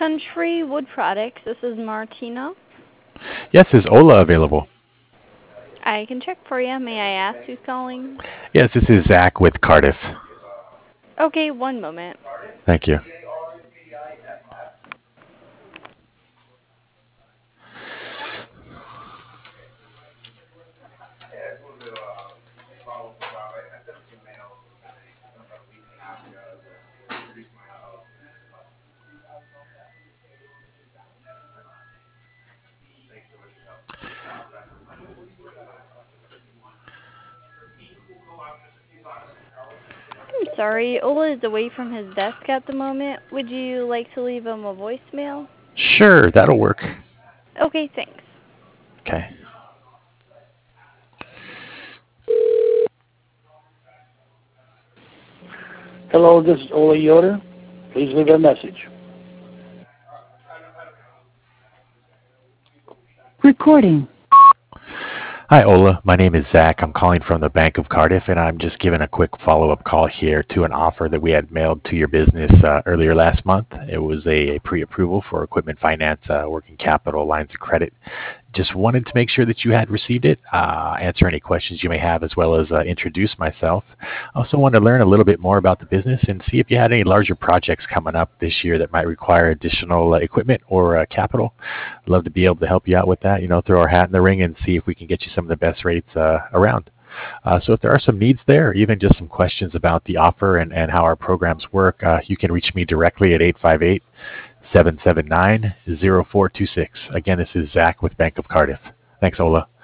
Country Wood Products. This is Martina. Yes, is Ola available? I can check for you. May I ask who's calling? Yes, this is Zach with Cardiff. Okay, one moment. Thank you. I'm sorry, Ola is away from his desk at the moment. Would you like to leave him a voicemail? Sure, that'll work. Okay, thanks. Okay. Hello, this is Ola Yoder. Please leave a message. Recording. Hi, Ola. My name is Zach. I'm calling from the Bank of Cardiff, and I'm just giving a quick follow-up call here to an offer that we had mailed to your business earlier last month. It was a pre-approval for equipment finance, working capital, lines of credit. Just wanted to make sure that you had received it, answer any questions you may have, as well as introduce myself. Also wanted to learn a little bit more about the business and see if you had any larger projects coming up this year that might require additional equipment or capital. I'd love to be able to help you out with that, throw our hat in the ring and see if we can get you some of the best rates around. So if there are some needs there, or even just some questions about the offer and how our programs work, you can reach me directly at 858-779-0426. Again, this is Zach with Bank of Cardiff. Thanks, Ola.